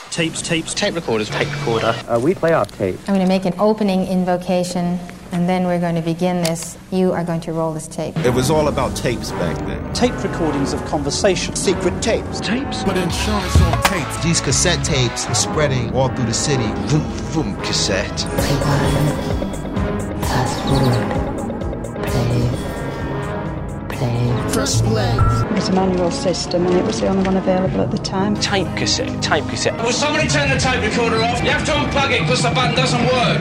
Tapes. Tape recorders. Tape recorder. We play off tape. I'm going to make an opening invocation, and then we're going to begin this. You are going to roll this tape. It was all about tapes back then. Tape recordings of conversation. Secret tapes. Tapes? Put insurance on tapes. These cassette tapes are spreading all through the city. Vroom, vroom, cassette. Rewind. Fast forward. Play. Press play. It's a manual system, and it was the only one available at the time. Tape cassette. Will somebody turn the tape recorder off? You have to unplug it because the button doesn't work.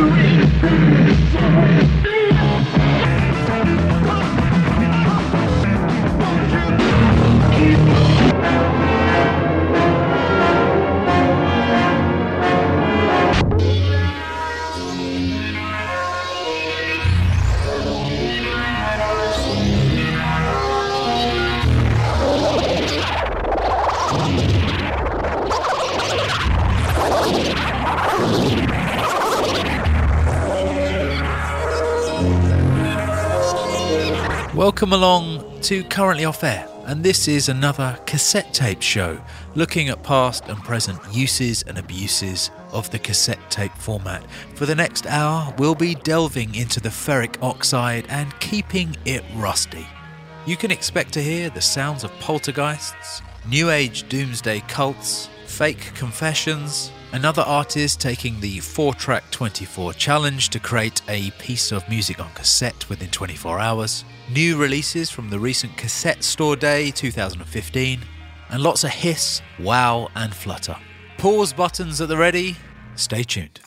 Welcome along to Currently Off Air, and this is another cassette tape show looking at past and present uses and abuses of the cassette tape format. For the next hour, we'll be delving into the ferric oxide and keeping it rusty. You can expect to hear the sounds of poltergeists, new age doomsday cults, fake confessions, another artist taking the 4-track 24 challenge to create a piece of music on cassette within 24 hours, new releases from the recent Cassette Store Day 2015, and lots of hiss, wow and flutter. Pause buttons at the ready, stay tuned.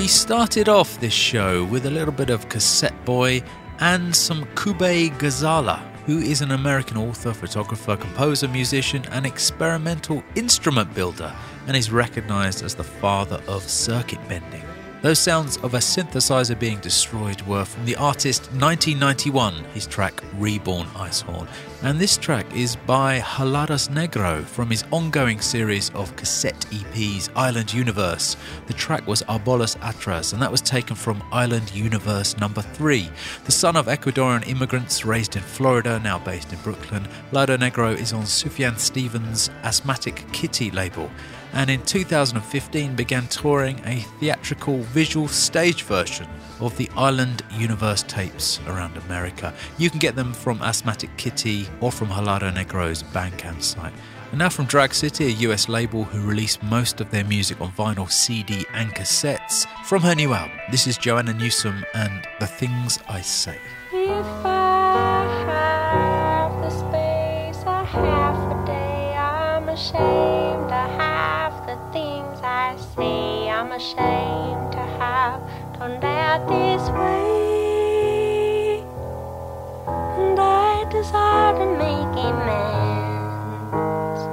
started off this show with a little bit of Cassette Boy and some Kube Ghazala, who is an American author, photographer, composer, musician and experimental instrument builder, and is recognised as the father of circuit bending. Those sounds of a synthesizer being destroyed were from the artist 1991, his track Reborn Icehorn. And this track is by Heladas Negro from his ongoing series of cassette EPs, Island Universe. The track was Arbolas Atras, and that was taken from Island Universe number 3. The son of Ecuadorian immigrants raised in Florida, now based in Brooklyn, Helado Negro is on Sufjan Stevens' Asthmatic Kitty label, and in 2015 began touring a theatrical visual stage version of the Island Universe tapes around America. You can get them from Asthmatic Kitty or from Helado Negro's Bandcamp site. And now from Drag City, a US label who release most of their music on vinyl, CD and cassettes, from her new album. This is Joanna Newsom and The Things I Say. If I have the space, a half a day, I'm ashamed to have the things I say. I'm ashamed to have turned out this way, and I desire to make amends,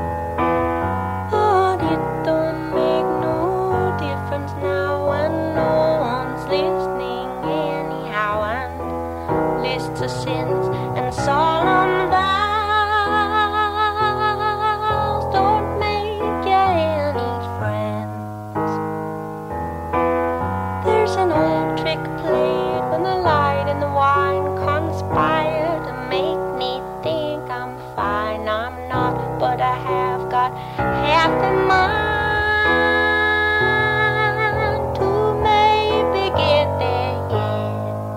but it don't make no difference now when no one's listening anyhow, and lists of sins and solemn vows don't make you any friends. There's an old trick played when the light and the wine conspire to make me think I'm fine. I'm not, but I have got half in mind to maybe get there yet.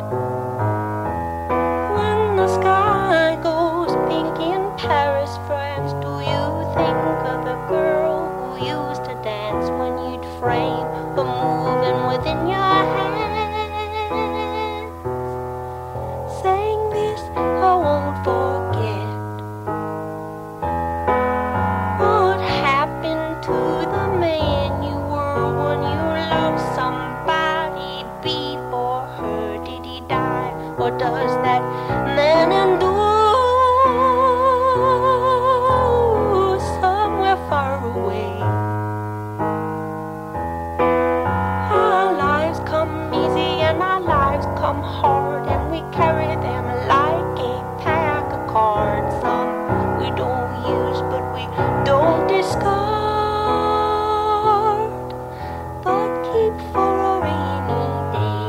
When the sky goes pink in Paris, France, do you think of the girl who used to dance when you'd frame the moving within your hands? Saying this, I won't forget. What happened to the man you were when you loved somebody before her? Did he die, or does that man endure somewhere far away? Our lives come easy and our lives come hard, and we carry them like a pack of cards. Some we don't use, but we don't discard, but keep for a rainy day.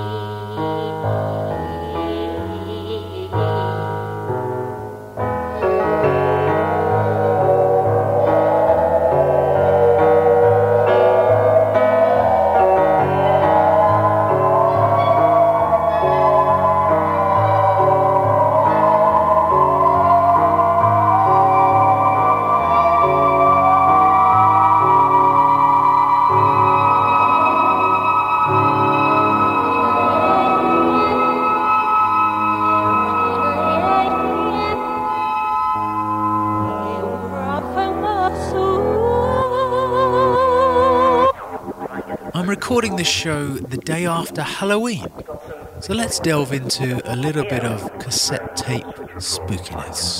I'm recording this show the day after Halloween, so let's delve into a little bit of cassette tape spookiness.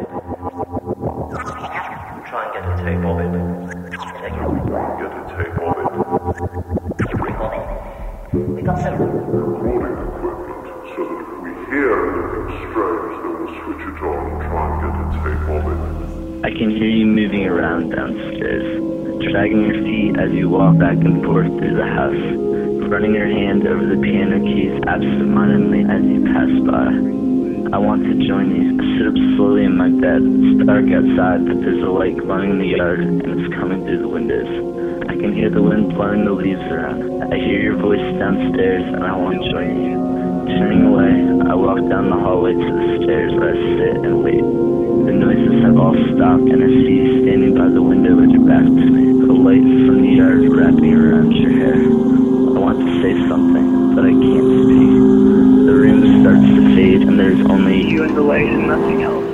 Try and get a tape of it. Get a tape of it. Recording. We got several. Recording equipment, so that if we hear anything strange, then we'll switch it on and try and get a tape of it. I can hear you moving around downstairs, dragging your feet as you walk back and forth through the house, running your hand over the piano keys absentmindedly as you pass by. I want to join you. I sit up slowly in my bed. It's dark outside, but there's a light glowing in the yard, and it's coming through the windows. I can hear the wind blowing the leaves around. I hear your voice downstairs, and I want to join you. Turning away, I walk down the hallway to the stairs where I sit and wait. The noises have all stopped, and I see you standing by the window with your back to me, the light from the yard wrapping around your hair. I want to say something, but I can't speak. The room starts to fade, and there's only you and the light and nothing else.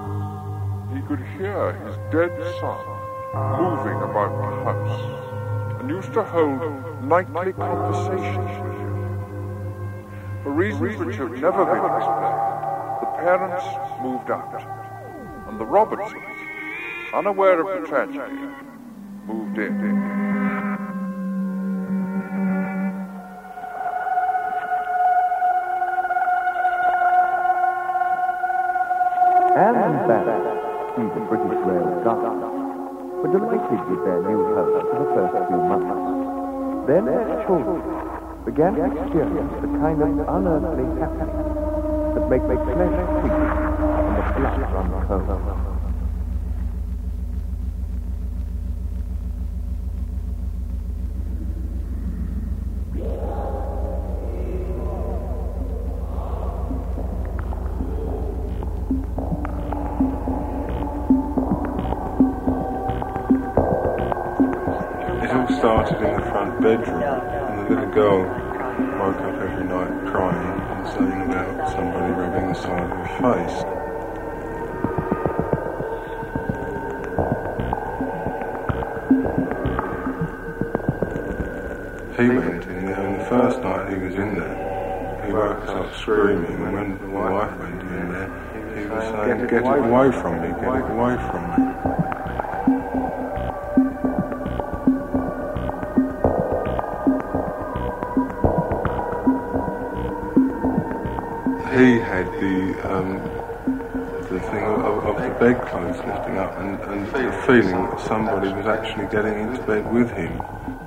He could hear his dead son moving about the house. and used to hold nightly conversations with you. For reasons which have never been explained, the parents moved out, and the Robertsons, unaware of the tragedy, moved in. Anne and Barrett, the British Rail Guards, were delighted with their new home for the first few months. Then their children began to experience the kind of unearthly happiness that makes flesh creep and the blood run cold. Started in the front bedroom, and the little girl woke up every night crying and saying about somebody rubbing the side of her face. He went in there, and the first night he was in there, he woke us up screaming, and when the wife went in there, he was saying, "Get it away from me, get it away from me." He had the thing of the bedclothes lifting up and the feeling that somebody was actually getting into bed with him.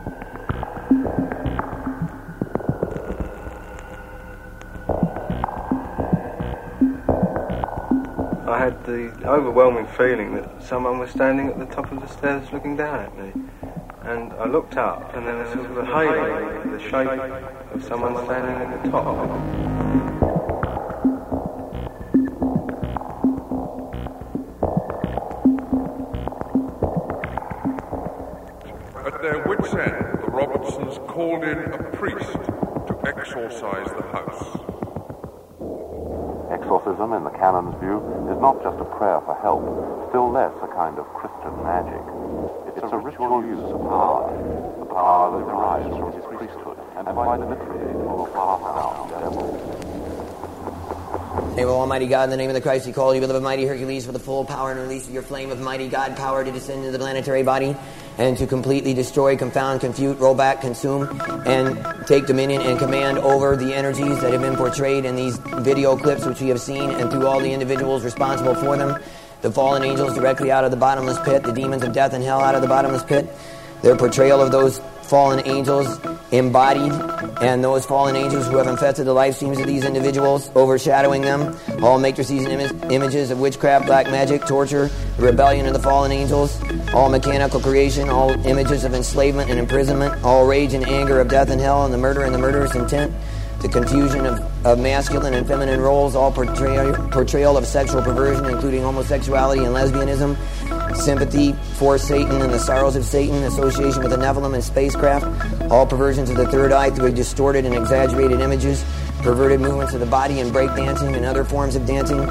I had the overwhelming feeling that someone was standing at the top of the stairs looking down at me. And I looked up and there was sort of a halo, the shape of someone standing at the top. At their wits' end, the Robertsons called in a priest to exorcise the house. Exorcism, in the canon's view, is not just a prayer for help, still less a kind of Christian magic. It's a ritual use of power, the power that derives from his priesthood, and by literally will cast out devils. Name of Almighty God, in the name of the Christ, he called you, beloved mighty Hercules, for the full power and release of your flame of mighty God power to descend into the planetary body and to completely destroy, confound, confute, roll back, consume, and take dominion and command over the energies that have been portrayed in these video clips which we have seen, and through all the individuals responsible for them, the fallen angels directly out of the bottomless pit, the demons of death and hell out of the bottomless pit, their portrayal of those fallen angels embodied, and those fallen angels who have infested the life streams of these individuals, overshadowing them, all matrices and images of witchcraft, black magic, torture, the rebellion of the fallen angels, all mechanical creation, all images of enslavement and imprisonment, all rage and anger of death and hell, and the murder and the murderous intent, the confusion of masculine and feminine roles, all portrayal of sexual perversion, including homosexuality and lesbianism, sympathy for Satan and the sorrows of Satan, association with the Nephilim and spacecraft, all perversions of the third eye through distorted and exaggerated images, perverted movements of the body and breakdancing and other forms of dancing.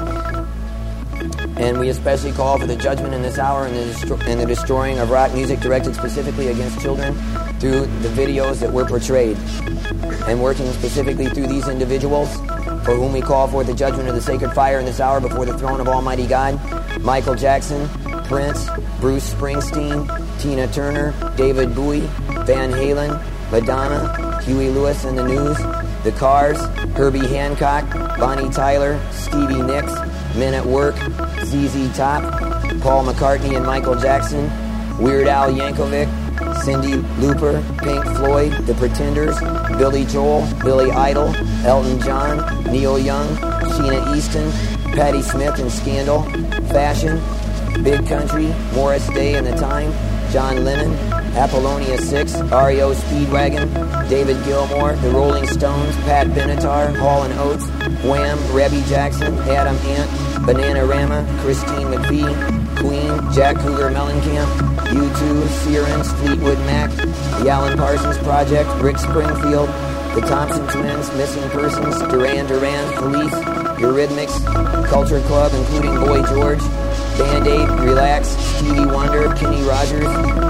And we especially call for the judgment in this hour and the destroying of rock music directed specifically against children through the videos that were portrayed, and working specifically through these individuals for whom we call forth the judgment of the sacred fire in this hour before the throne of Almighty God. Michael Jackson, Prince, Bruce Springsteen, Tina Turner, David Bowie, Van Halen, Madonna, Huey Lewis and the News, The Cars, Herbie Hancock, Bonnie Tyler, Stevie Nicks, Men at Work, ZZ Top, Paul McCartney and Michael Jackson, Weird Al Yankovic, Cyndi Lauper, Pink Floyd, The Pretenders, Billy Joel, Billy Idol, Elton John, Neil Young, Sheena Easton, Patti Smith and Scandal, Fashion, Big Country, Morris Day and the Time, John Lennon, Apollonia 6, REO Speedwagon, David Gilmour, The Rolling Stones, Pat Benatar, Hall & Oates, Wham, Rebby Jackson, Adam Ant, Bananarama, Christine McVie, Queen, Jack Cougar Mellencamp, U2, Searance, Fleetwood Mac, The Alan Parsons Project, Rick Springfield, The Thompson Twins, Missing Persons, Duran Duran, Police, Eurythmics, Culture Club, including Boy George, Band-Aid, Relax, Stevie Wonder, Kenny Rogers,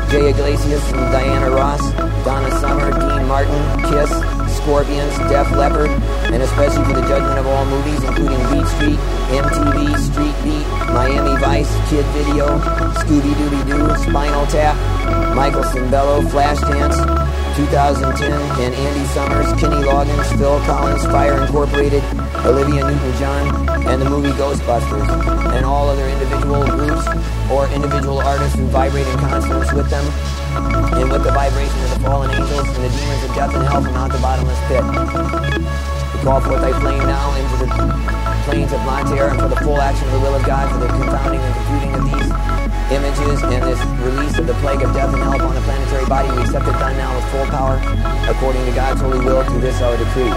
Jay Iglesias and Diana Ross, Donna Summer, Dean Martin, Kiss, Scorpions, Def Leppard, and especially for the judgment of all movies, including Beat Street, MTV, Street Beat, Miami Vice, Kid Video, Scooby-Dooby-Doo, Spinal Tap, Michael Cimbello, Flashdance, 2010, and Andy Summers, Kenny Loggins, Phil Collins, Fire Incorporated, Olivia Newton-John, and the movie Ghostbusters, and all other individual groups or individual artists who vibrate in consonance with them and with the vibration of the fallen angels and the demons of death and hell from out the bottomless pit. We call forth thy flame now into the plains of Monterre, and for the full action of the will of God, for the confounding and confuting of these images and this release of the plague of death and hell upon the planetary body, we accept it done now with full power, according to God's holy will, through this our decree.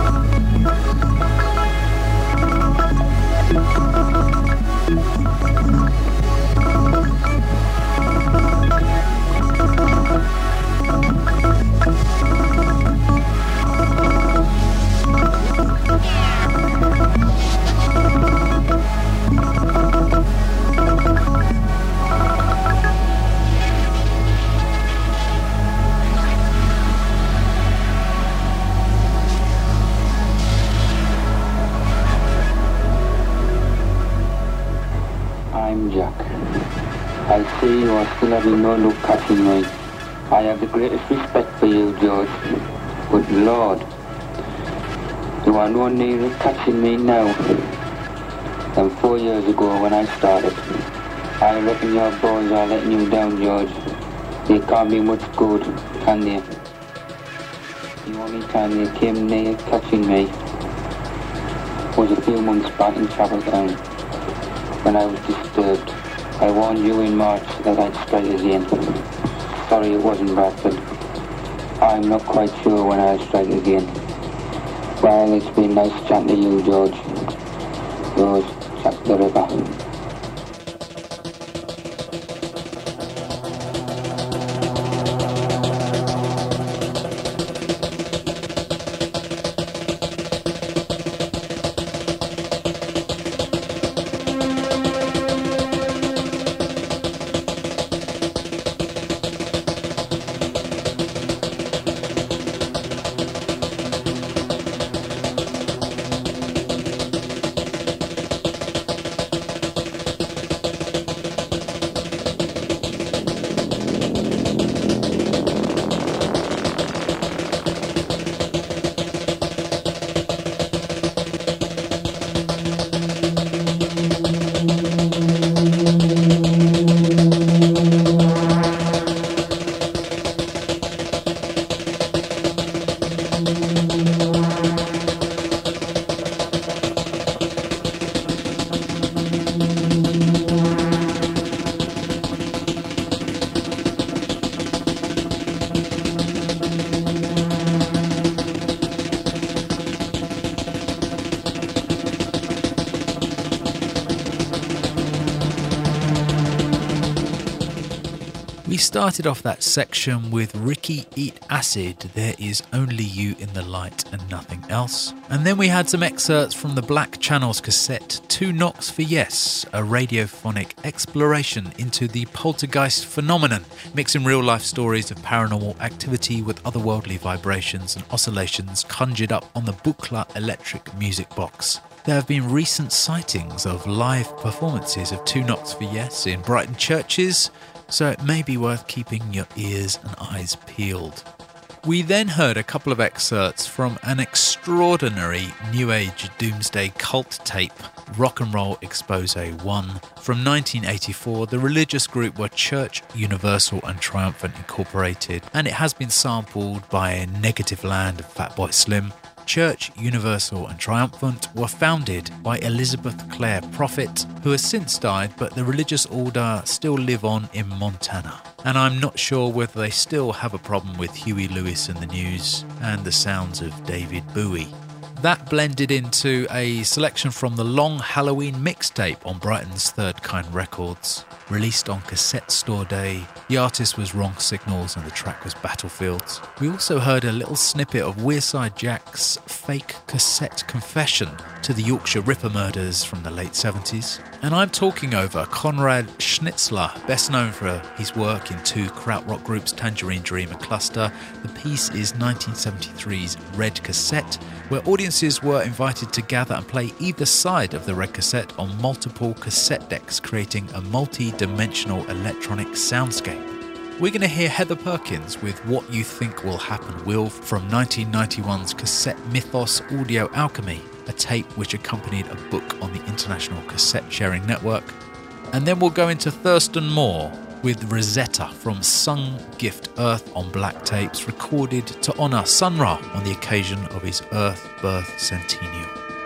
I'm Jack. I see you are still having no look catching me. I have the greatest respect for you, George. But Lord, you are no nearer catching me now than 4 years ago when I started. I reckon your boys are letting you down, George. They can't be much good, can they? The only time they came near catching me was a few months back in Chapeltown, when I was disturbed. I warned you in March that I'd strike again. Sorry it wasn't Bradford. I'm not quite sure when I'll strike again. Well, it's been nice chatting to you, George. Yours, Jack the Ripper. We started off that section with Ricky Eat Acid, There Is Only You in the Light and Nothing Else. And then we had some excerpts from the Black Channels cassette, Two Knocks for Yes, a radiophonic exploration into the poltergeist phenomenon, mixing real-life stories of paranormal activity with otherworldly vibrations and oscillations conjured up on the Buchla electric music box. There have been recent sightings of live performances of Two Knocks for Yes in Brighton churches, so it may be worth keeping your ears and eyes peeled. We then heard a couple of excerpts from an extraordinary New Age doomsday cult tape, Rock and Roll Expose 1. From 1984, the religious group were Church, Universal and Triumphant Incorporated, and it has been sampled by Negative Land and Fatboy Slim. Church, Universal and Triumphant were founded by Elizabeth Clare Prophet, who has since died, but the religious order still live on in Montana. And I'm not sure whether they still have a problem with Huey Lewis and the News and the sounds of David Bowie. That blended into a selection from the Long Halloween mixtape on Brighton's Third Kind Records. released on Cassette Store Day. The artist was Wrong Signals and the track was Battlefields. We also heard a little snippet of Wearside Jack's fake cassette confession to the Yorkshire Ripper murders from the late 70s. And I'm talking over Konrad Schnitzler, best known for his work in two krautrock groups, Tangerine Dream and Cluster. The piece is 1973's Red Cassette, where audiences were invited to gather and play either side of the red cassette on multiple cassette decks, creating a multi-dimensional electronic soundscape. We're going to hear Heather Perkins with What You Think Will Happen Will from 1991's cassette Mythos Audio Alchemy, a tape which accompanied a book on the International Cassette Sharing Network. And then we'll go into Thurston Moore with Rosetta from Sun Gift Earth on black tapes, recorded to honour Sun Ra on the occasion of his Earth birth centennial.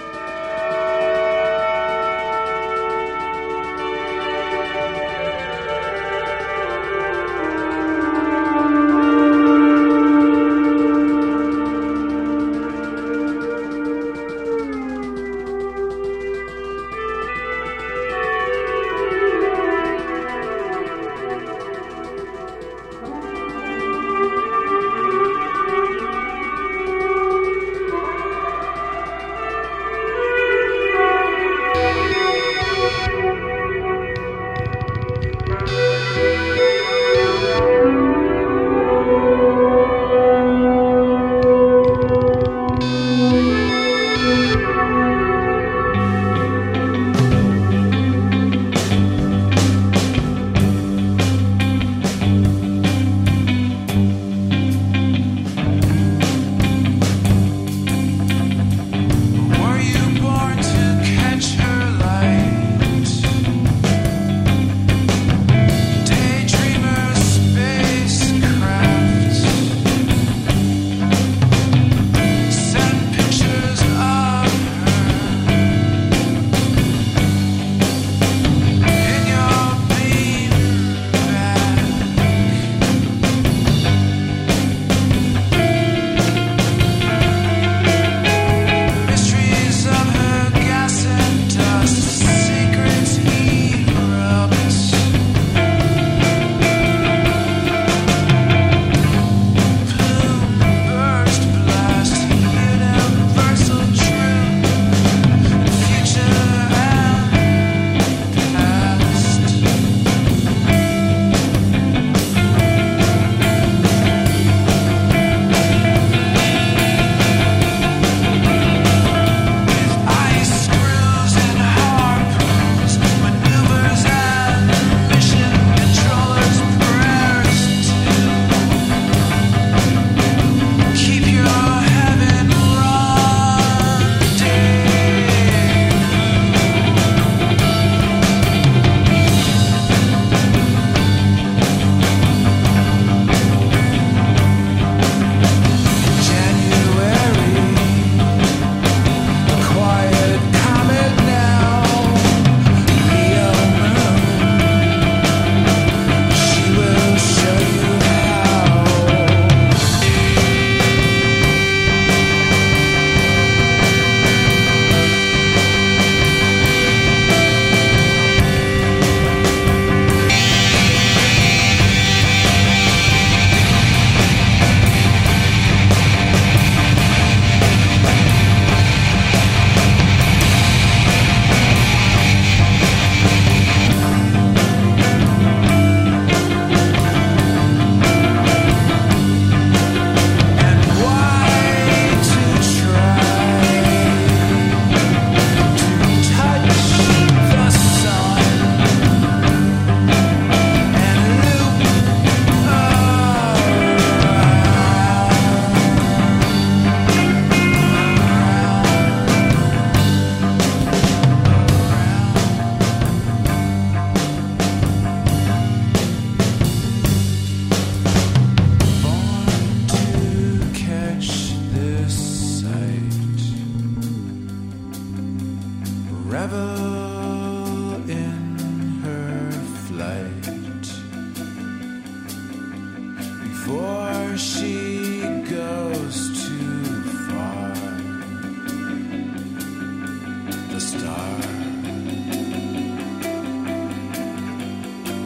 before she goes too far. The star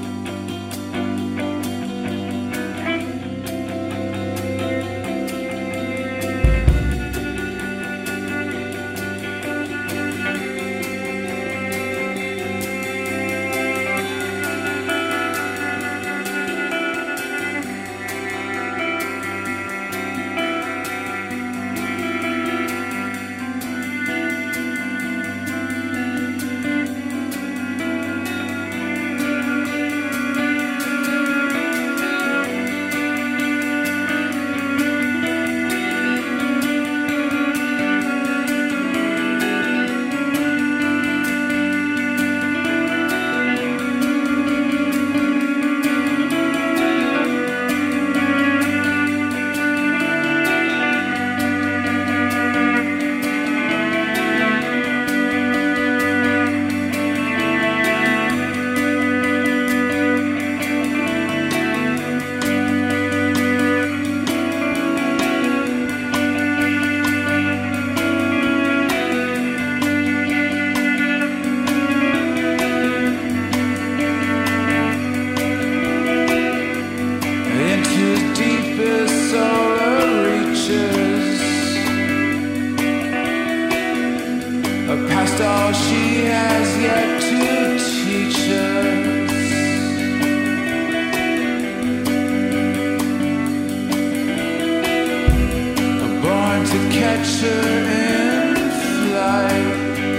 to catch her in flight.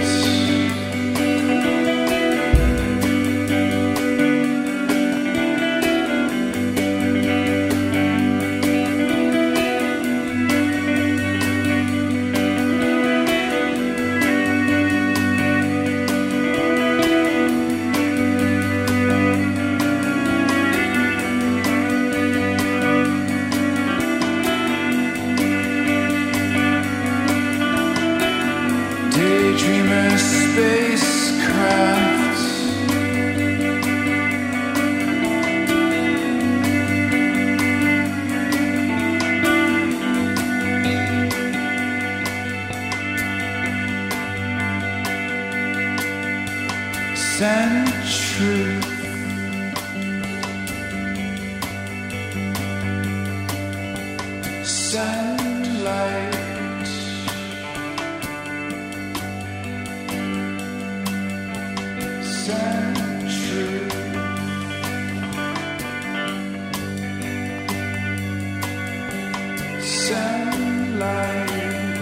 Daydreamer spacecraft. Send truth. Send light. Send truth. Send light.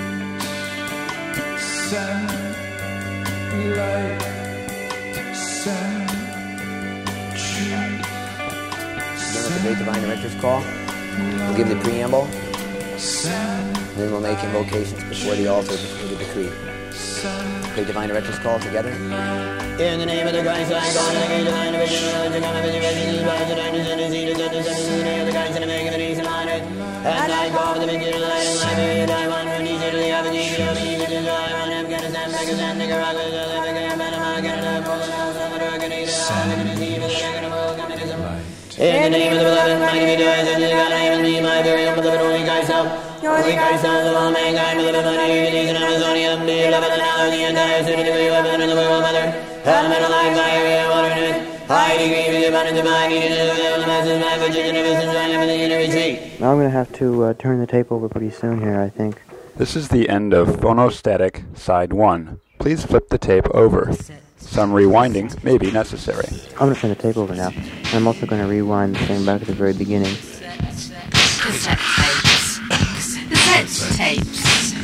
Send light. Send truth. Begin with the Great Divine Director's Call. We'll give the preamble. And then we'll make invocations before the altar, before the decree. Great Divine Director's Call together. In the name of the Christ, I call the Great Divine Director's Call to come and visit the Christ and understand the seed of the name of the Christ and make of the peace and honor. And I call for the victory of light and life, and I want from Egypt to the Aberdeen, of Egypt to Iran, Afghanistan, Pakistan, Nicaragua, South Africa, Panama, Canada, Poland, El Salvador, Canada, all the sea, the second of all communism. In the name of the beloved, mighty rejoice, and the God, I am thee, my very humble, the Holy Christ, Holy Christ, of all mankind, beloved, my Hercules, and Amazonia, beloved, and now the entire city, the way of heaven, and the way of mother, elemental life, fire, air, water, and earth. High degree of the abundance of my needed, the masses, my virgin, and everything, I am in the inner retreat. Now I'm going to have to turn the tape over pretty soon here, I think. This is the end of Phonostatic Side 1. Please flip the tape over. Some rewinding may be necessary. I'm going to turn the tape over now. I'm also going to rewind the thing back at the very beginning. Cassette tapes. Cassette tapes.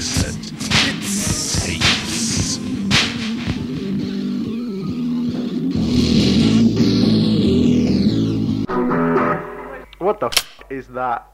What the f*** is that?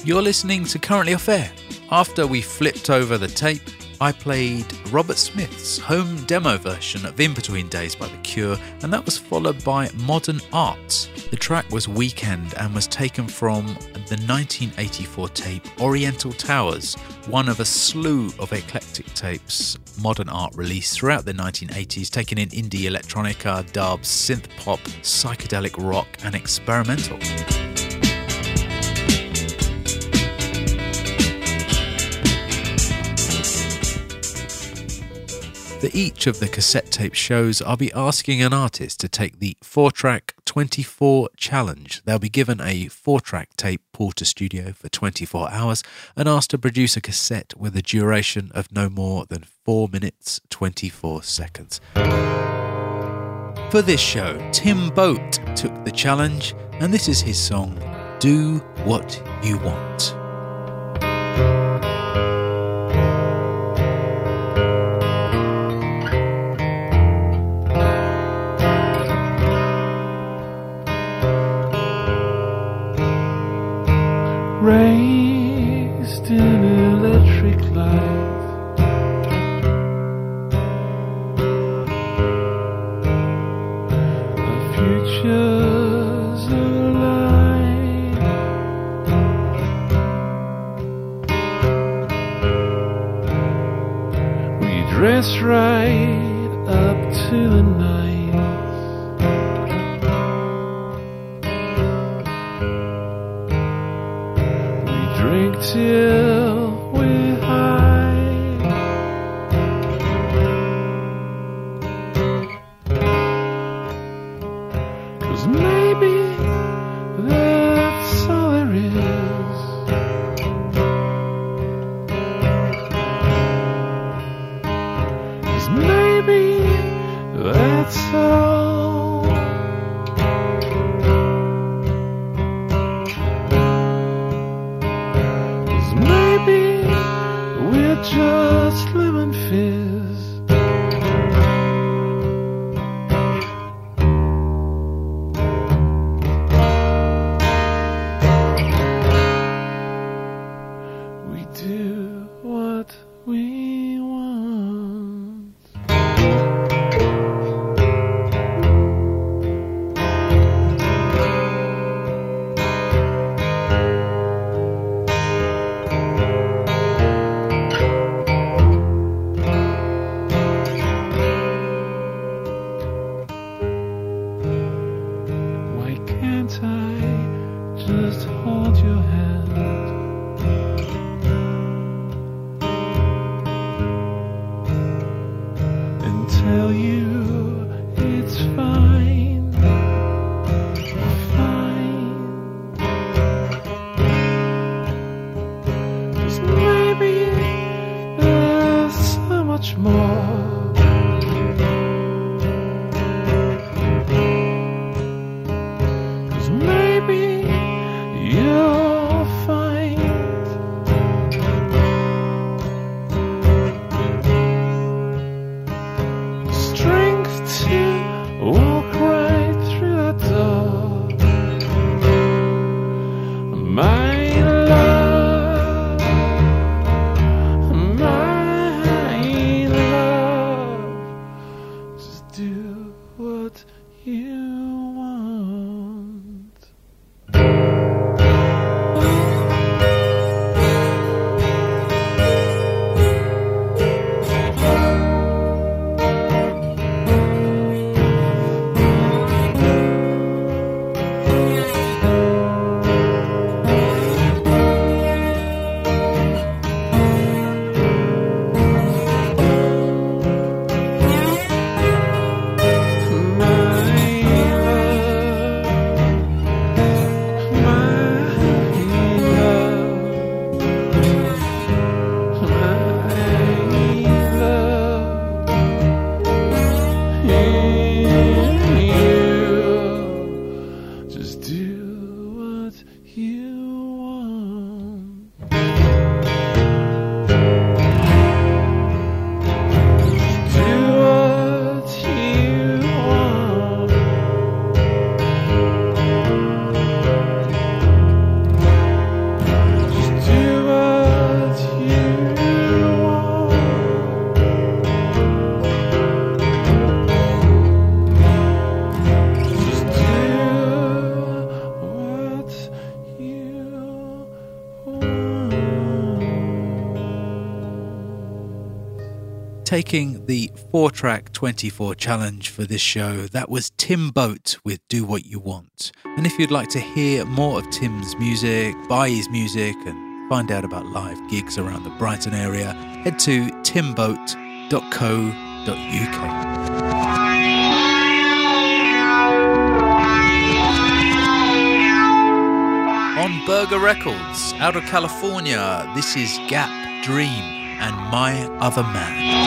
You're listening to Currently Off Air. After we flipped over the tape, I played Robert Smith's home demo version of In Between Days by The Cure, and that was followed by Modern Arts. The track was Weekend and was taken from the 1984 tape Oriental Towers, one of a slew of eclectic tapes Modern Art released throughout the 1980s, taking in indie electronica, dubs, synth pop, psychedelic rock and experimental. For each of the cassette tape shows, I'll be asking an artist to take the 4-track 24 challenge. They'll be given a 4-track tape pulled to studio for 24 hours and asked to produce a cassette with a duration of no more than 4 minutes 24 seconds. For this show, Tim Boat took the challenge, and this is his song, Do What You Want. Raised in electric light, our futures alive. We dress right up to the night. Drink till we're high. 'Cause maybe that's all there is. 'Cause maybe that's all. Just lemon fizz. We do what we want. taking the 4-track 24 challenge for this show. That was Tim Boat with Do What You Want. And if you'd like to hear more of Tim's music, buy his music, and find out about live gigs around the Brighton area, head to timboat.co.uk. On Burger Records, out of California, this is Gap Dream and My Other Man.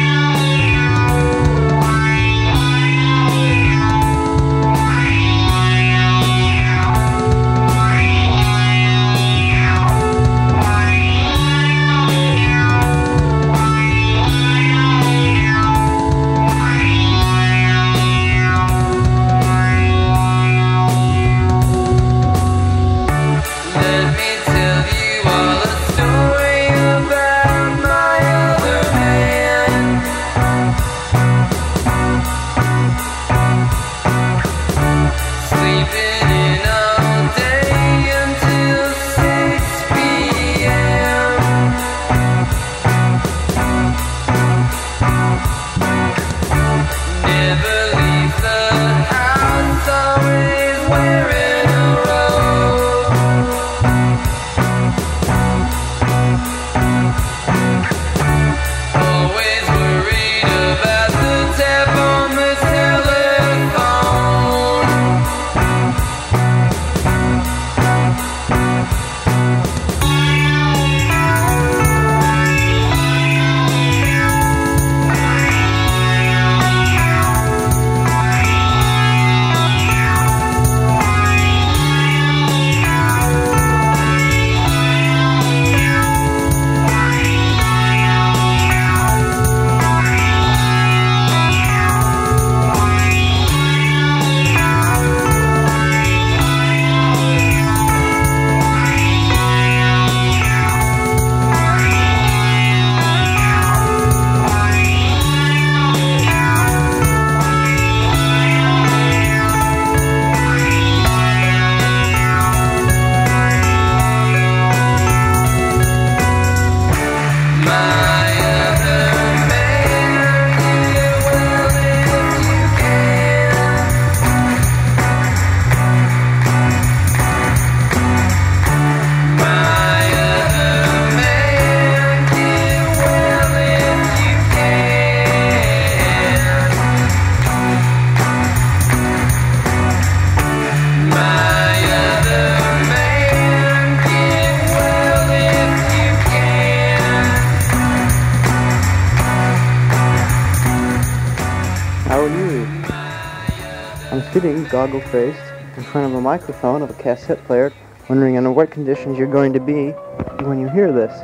Sitting, goggle-faced, in front of a microphone of a cassette player, wondering under what conditions you're going to be when you hear this.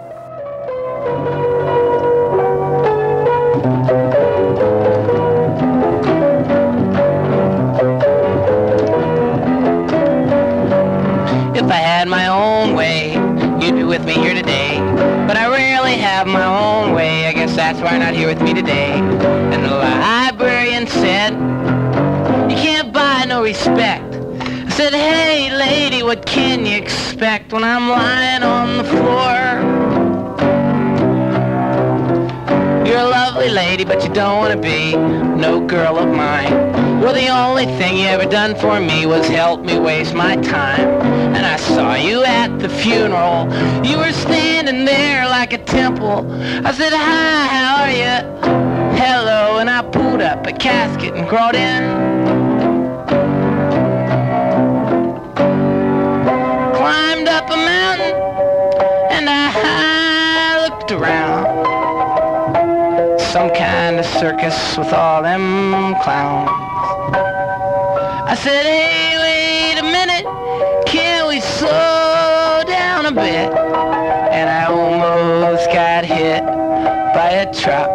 If I had my own way, you'd be with me here today. But I rarely have my own way, I guess that's why you're not here with me today. And the librarian said, you can't buy no respect. I said, hey lady, what can you expect when I'm lying on the floor? You're a lovely lady, but you don't want to be no girl of mine. Well, the only thing you ever done for me was help me waste my time. And I saw you at the funeral. You were standing there like a temple. I said, hi, how are you? Hello, and I pulled up a casket and crawled in. Climbed up a mountain and I looked around. Some kind of circus with all them clowns. I said, hey, wait a minute, can we slow down a bit? And I almost got hit by a truck.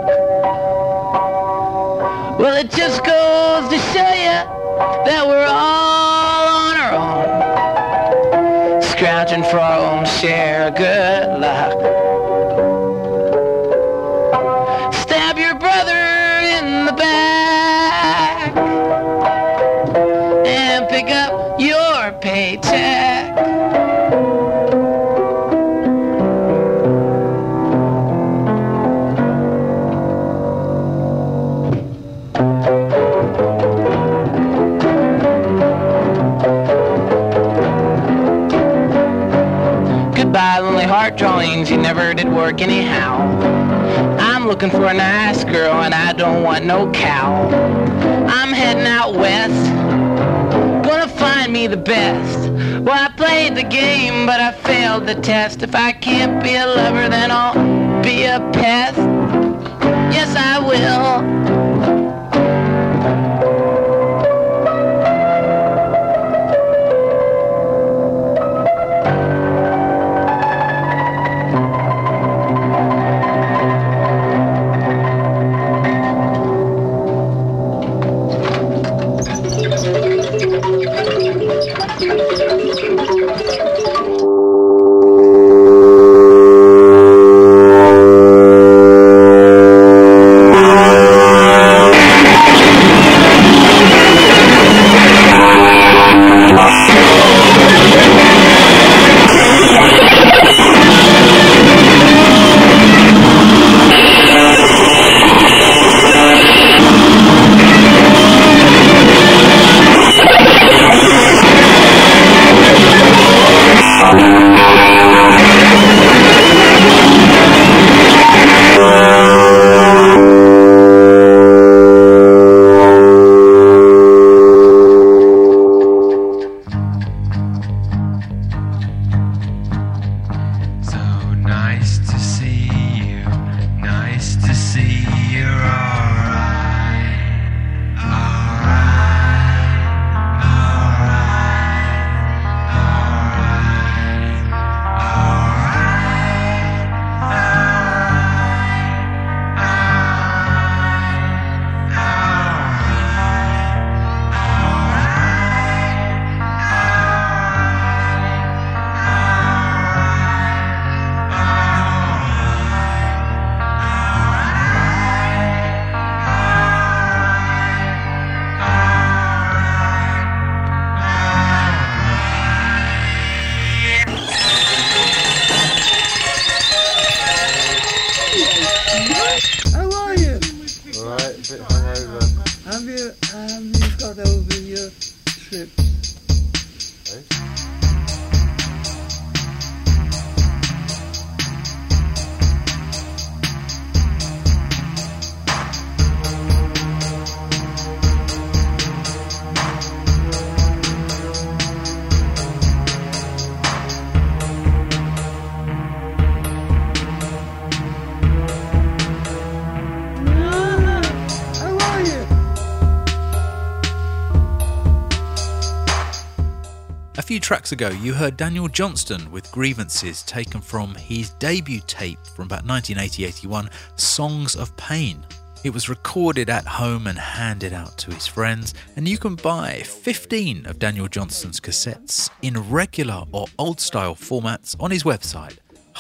Well, it just goes to show you that we're all on our own, scrounging for our own share of good luck. Stab your brother in the back and pick up your paycheck. by lonely heart drawings, you never did work anyhow. I'm looking for a nice girl and I don't want no cow. I'm heading out west, gonna find me the best. Well, I played the game, but I failed the test. If I can't be a lover, then I'll be a pest. Yes, I will. A few tracks ago, you heard Daniel Johnston with Grievances, taken from his debut tape from about 1980-81, Songs of Pain. It was recorded at home and handed out to his friends, and you can buy 15 of Daniel Johnston's cassettes in regular or old-style formats on his website,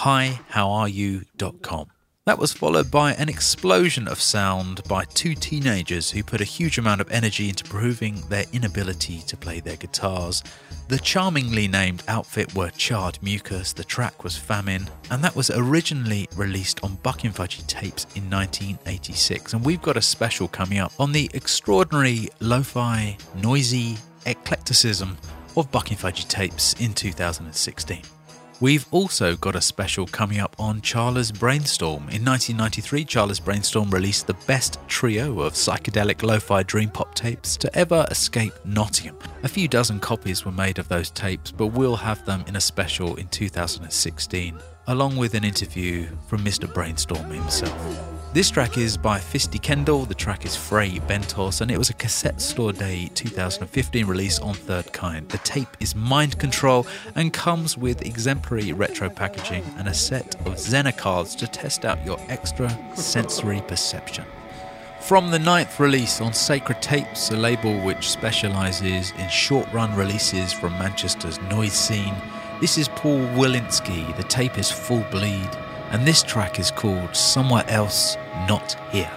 hihowareyou.com. That was followed by an explosion of sound by two teenagers who put a huge amount of energy into proving their inability to play their guitars. The charmingly named outfit were Charred Mucus, the track was Famine, and that was originally released on Bucking Fudgy tapes in 1986. And we've got a special coming up on the extraordinary lo-fi, noisy eclecticism of Bucking Fudgy tapes in 2016. We've also got a special coming up on Charles Brainstorm. In 1993, Charles Brainstorm released the best trio of psychedelic lo-fi dream pop tapes to ever escape Nottingham. A few dozen copies were made of those tapes, but we'll have them in a special in 2016, along with an interview from Mr. Brainstorm himself. This track is by Fisty Kendall, the track is Frey Bentos, and it was a Cassette Store Day 2015 release on Third Kind. The tape is Mind Control and comes with exemplary retro packaging and a set of Zener cards to test out your extra sensory perception. From the 9th release on Sacred Tapes, a label which specialises in short-run releases from Manchester's noise scene, this is Paul Wilinski. The tape is Full Bleed, and this track is called Somewhere Else, Not Here.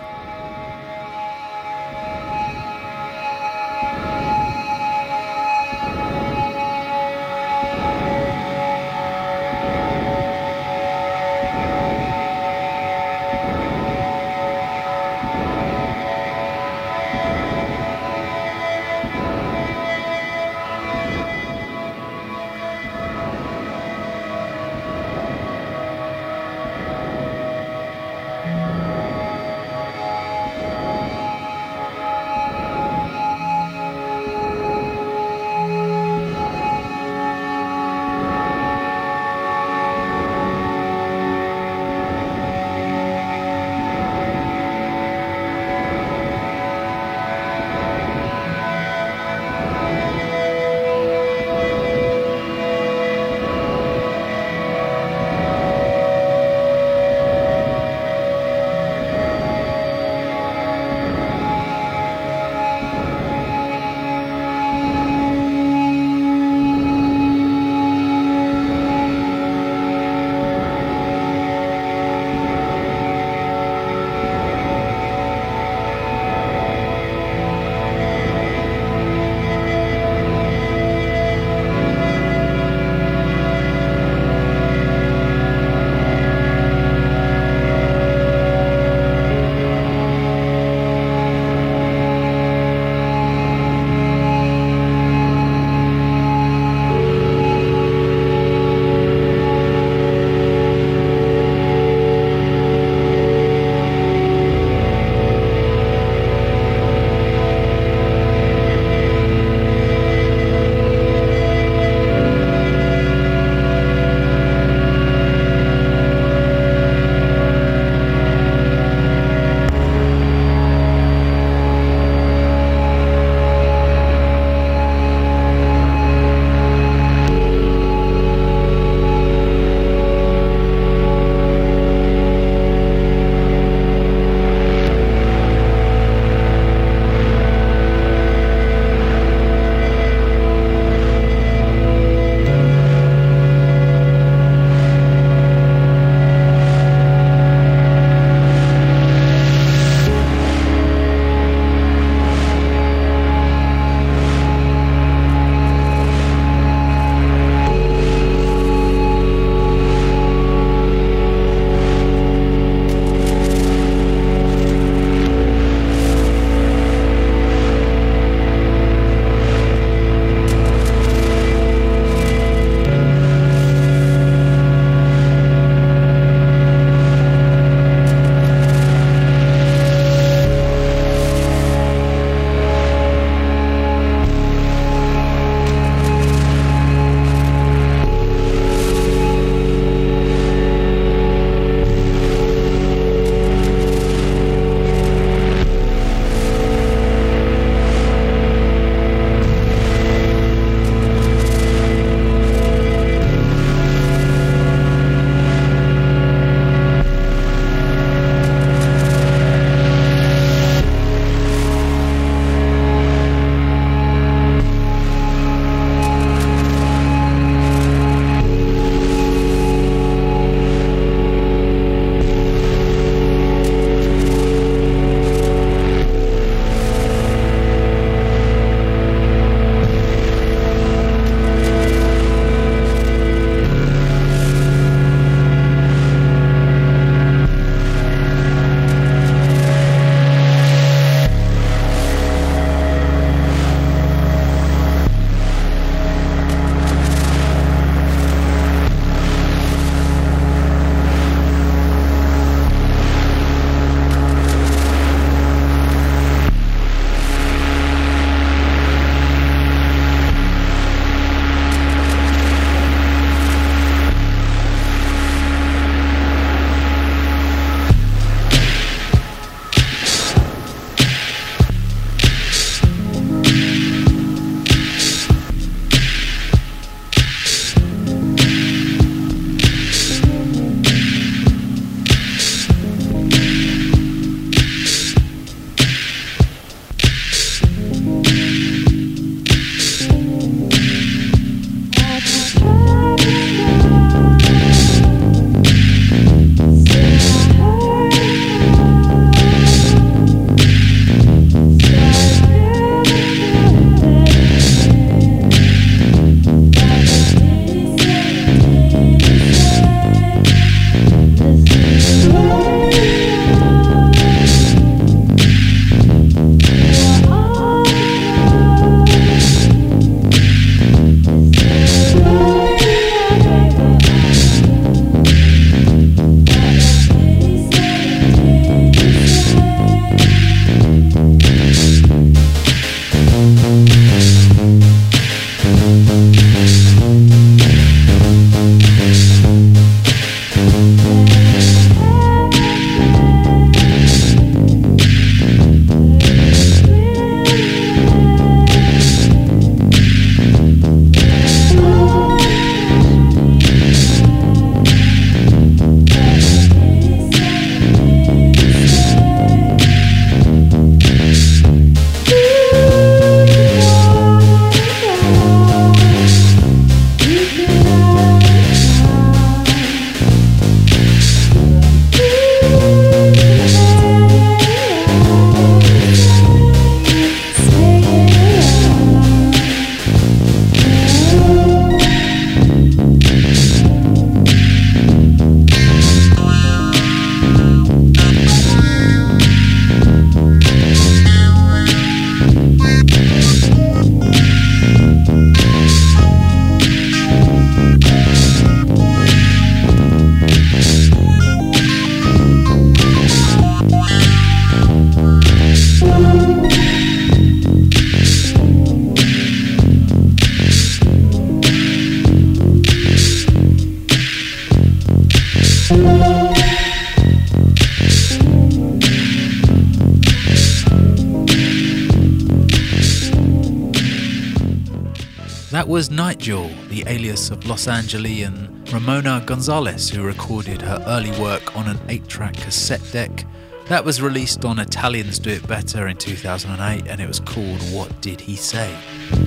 That was Nightjewel, the alias of Los Angelian Ramona Gonzalez, who recorded her early work on an 8-track cassette deck. That was released on Italians Do It Better in 2008, and it was called What Did He Say?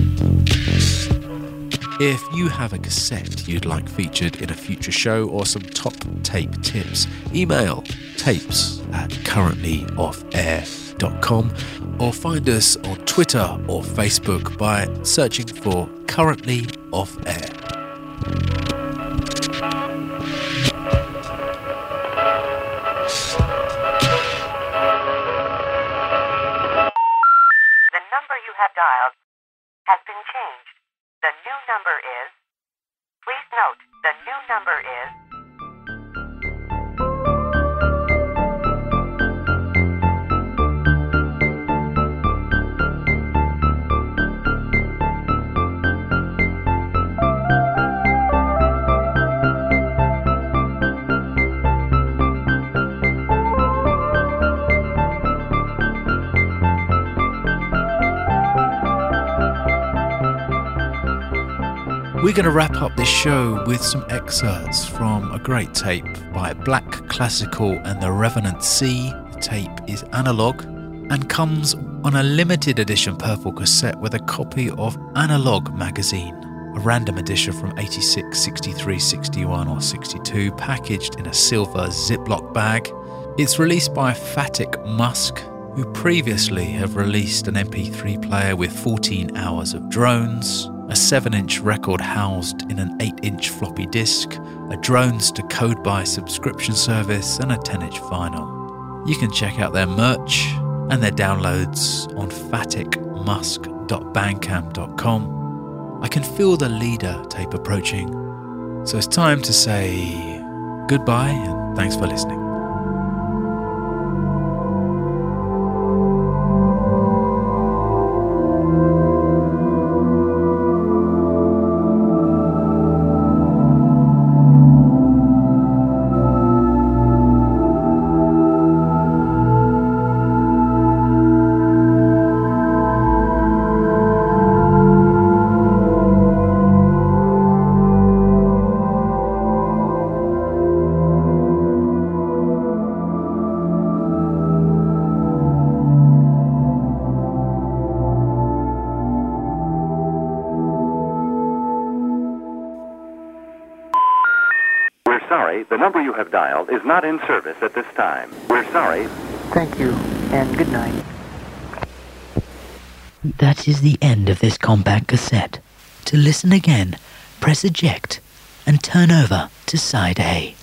If you have a cassette you'd like featured in a future show or some top tape tips, email tapes@currentlyoffAir.com or find us on Twitter or Facebook by searching for Currently Off Air. The number you have dialed has been changed. The new number is... Please note, the new number is... We're going to wrap up this show with some excerpts from a great tape by Black Classical and the Revenant Sea. The tape is analog and comes on a limited edition purple cassette with a copy of Analog magazine, a random edition from 86, 63, 61 or 62, packaged in a silver Ziploc bag. It's released by Fatic Musk, who previously have released an MP3 player with 14 hours of drones, a 7-inch record housed in an 8-inch floppy disk, a Drones to Code By subscription service, and a 10-inch vinyl. You can check out their merch and their downloads on faticmusk.bandcamp.com. I can feel the leader tape approaching, so it's time to say goodbye and thanks for listening. The number you have dialed is not in service at this time. We're sorry. Thank you, and good night. That is the end of this compact cassette. To listen again, press eject and turn over to side A.